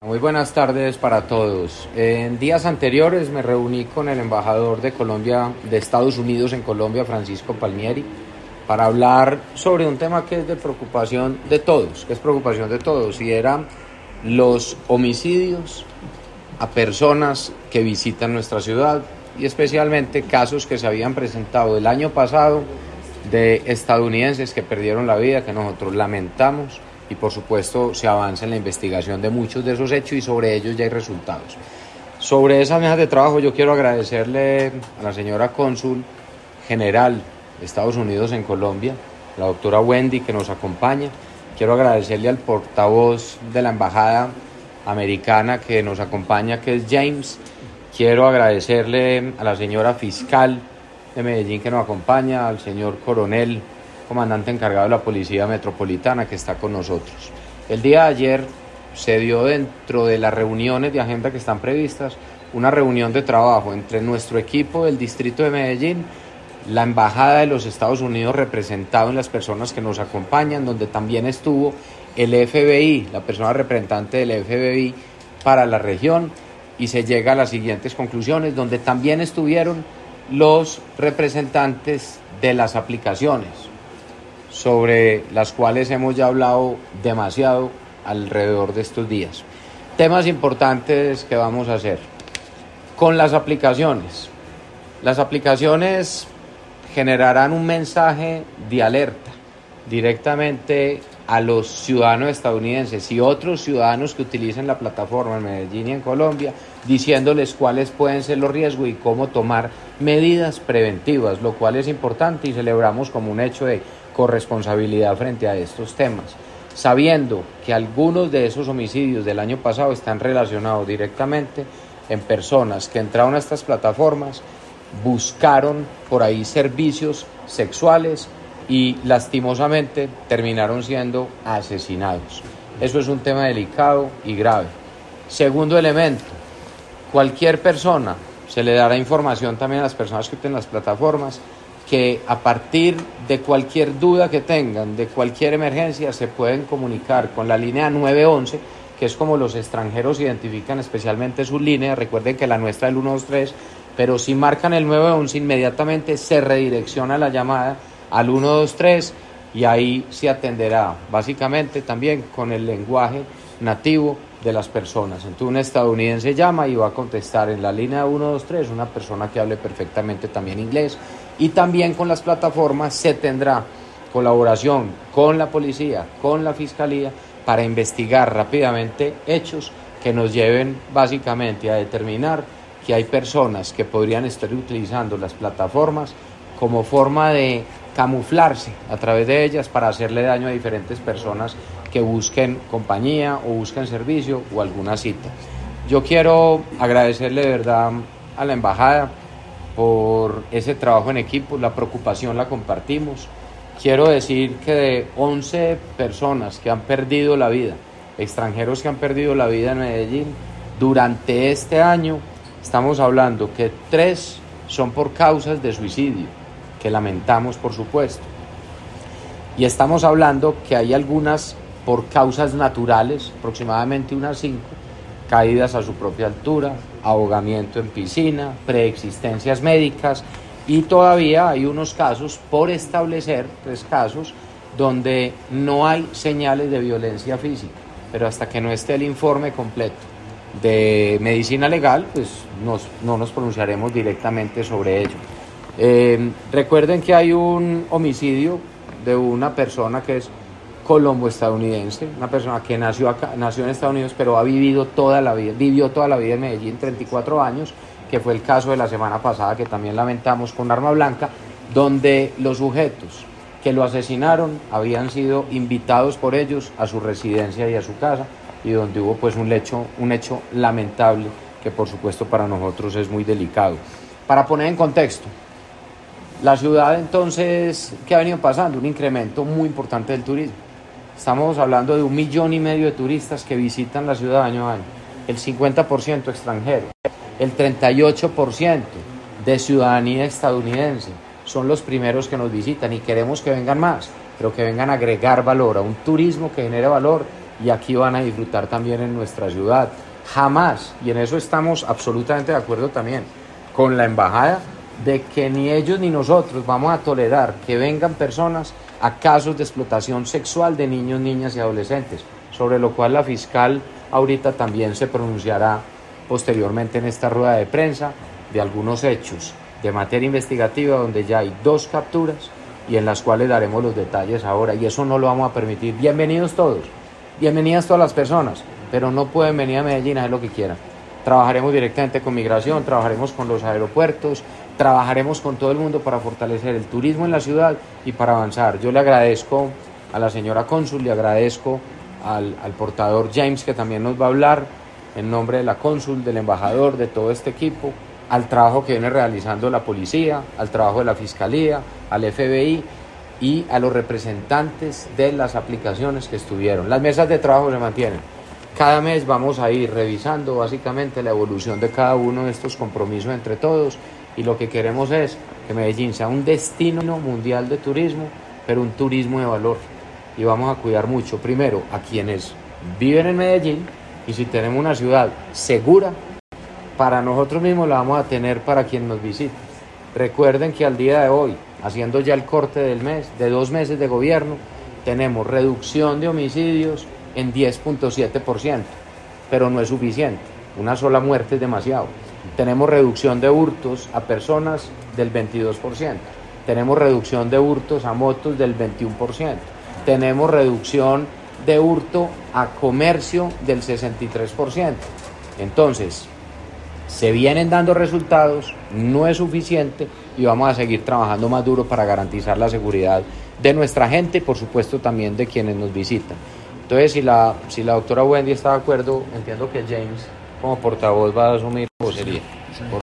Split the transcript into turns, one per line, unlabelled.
Muy buenas tardes para todos. En días anteriores me reuní con el embajador de Colombia, de Estados Unidos en Colombia, Francisco Palmieri, para hablar sobre un tema que es de preocupación de todos, y eran los homicidios a personas que visitan nuestra ciudad y especialmente casos que se habían presentado el año pasado de estadounidenses que perdieron la vida, que nosotros lamentamos. Y por supuesto se avanza en la investigación de muchos de esos hechos y sobre ellos ya hay resultados. Sobre esas mesas de trabajo yo quiero agradecerle a la señora cónsul general de Estados Unidos en Colombia, la doctora Wendy, que nos acompaña. Quiero agradecerle al portavoz de la embajada americana que nos acompaña, que es James. Quiero agradecerle a la señora fiscal de Medellín que nos acompaña, al señor coronel comandante encargado de la Policía Metropolitana que está con nosotros. El día de ayer se dio, dentro de las reuniones de agenda que están previstas, una reunión de trabajo entre nuestro equipo del Distrito de Medellín, la Embajada de los Estados Unidos representado en las personas que nos acompañan, donde también estuvo el FBI, la persona representante del FBI para la región, y se llega a las siguientes conclusiones, donde también estuvieron los representantes de las aplicaciones, sobre las cuales hemos ya hablado demasiado alrededor de estos días. Temas importantes que vamos a hacer. Con las aplicaciones. Las aplicaciones generarán un mensaje de alerta directamente a los ciudadanos estadounidenses y otros ciudadanos que utilicen la plataforma en Medellín y en Colombia, diciéndoles cuáles pueden ser los riesgos y cómo tomar medidas preventivas, lo cual es importante y celebramos como un hecho de corresponsabilidad frente a estos temas, sabiendo que algunos de esos homicidios del año pasado están relacionados directamente en personas que entraron a estas plataformas, buscaron por ahí servicios sexuales y lastimosamente terminaron siendo asesinados. Eso es un tema delicado y grave. Segundo elemento, cualquier persona, se le dará información también a las personas que utilicen las plataformas, que a partir de cualquier duda que tengan, de cualquier emergencia, se pueden comunicar con la línea 911, que es como los extranjeros identifican especialmente sus líneas. Recuerden que la nuestra es el 123, pero si marcan el 911 inmediatamente se redirecciona la llamada al 123 y ahí se atenderá básicamente también con el lenguaje nativo de las personas. Entonces un estadounidense llama y va a contestar en la línea 123 una persona que hable perfectamente también inglés. Y también con las plataformas se tendrá colaboración con la policía, con la fiscalía, para investigar rápidamente hechos que nos lleven básicamente a determinar que hay personas que podrían estar utilizando las plataformas como forma de camuflarse a través de ellas para hacerle daño a diferentes personas que busquen compañía o busquen servicio o alguna cita. Yo quiero agradecerle de verdad a la embajada por ese trabajo en equipo, la preocupación la compartimos. Quiero decir que de 11 personas que han perdido la vida, extranjeros que han perdido la vida en Medellín, durante este año, estamos hablando que 3 son por causas de suicidio, que lamentamos por supuesto. Y estamos hablando que hay algunas por causas naturales, aproximadamente unas 5, caídas a su propia altura, ahogamiento en piscina, preexistencias médicas, y todavía hay unos casos por establecer, 3 casos, donde no hay señales de violencia física, pero hasta que no esté el informe completo de medicina legal, pues no nos pronunciaremos directamente sobre ello. Recuerden que hay un homicidio de una persona que es colombo-estadounidense, una persona que nació en Estados Unidos, pero vivió toda la vida en Medellín, 34 años, que fue el caso de la semana pasada, que también lamentamos, con arma blanca, donde los sujetos que lo asesinaron habían sido invitados por ellos a su residencia y a su casa, y donde hubo pues un hecho lamentable que por supuesto para nosotros es muy delicado. Para poner en contexto, la ciudad entonces, ¿qué ha venido pasando? Un incremento muy importante del turismo. Estamos hablando de 1,5 millones de turistas que visitan la ciudad año a año, el 50% extranjero, el 38% de ciudadanía estadounidense. Son los primeros que nos visitan y queremos que vengan más, pero que vengan a agregar valor, a un turismo que genere valor y aquí van a disfrutar también en nuestra ciudad. Jamás, y en eso estamos absolutamente de acuerdo también con la embajada, de que ni ellos ni nosotros vamos a tolerar que vengan personas a casos de explotación sexual de niños, niñas y adolescentes, sobre lo cual la fiscal ahorita también se pronunciará posteriormente en esta rueda de prensa de algunos hechos de materia investigativa donde ya hay 2 capturas y en las cuales daremos los detalles ahora, y eso no lo vamos a permitir. Bienvenidos todos, bienvenidas todas las personas, pero no pueden venir a Medellín a hacer lo que quieran. Trabajaremos directamente con migración, trabajaremos con los aeropuertos, trabajaremos con todo el mundo para fortalecer el turismo en la ciudad y para avanzar. Yo le agradezco a la señora cónsul, le agradezco al portador James, que también nos va a hablar en nombre de la cónsul, del embajador, de todo este equipo, al trabajo que viene realizando la policía, al trabajo de la fiscalía, al FBI y a los representantes de las aplicaciones que estuvieron. Las mesas de trabajo se mantienen. Cada mes vamos a ir revisando básicamente la evolución de cada uno de estos compromisos entre todos, y lo que queremos es que Medellín sea un destino mundial de turismo, pero un turismo de valor. Y vamos a cuidar mucho, primero, a quienes viven en Medellín, y si tenemos una ciudad segura, para nosotros mismos la vamos a tener para quien nos visite. Recuerden que al día de hoy, haciendo ya el corte del mes, de 2 meses de gobierno, tenemos reducción de homicidios en 10.7%, pero no es suficiente. Una sola muerte es demasiado. Tenemos reducción de hurtos a personas del 22%. Tenemos reducción de hurtos a motos del 21%. Tenemos reducción de hurto a comercio del 63%. Entonces, se vienen dando resultados, no es suficiente y vamos a seguir trabajando más duro para garantizar la seguridad de nuestra gente y por supuesto también de quienes nos visitan. Entonces, si la doctora Wendy está de acuerdo, entiendo que James como portavoz va a asumir la vocería.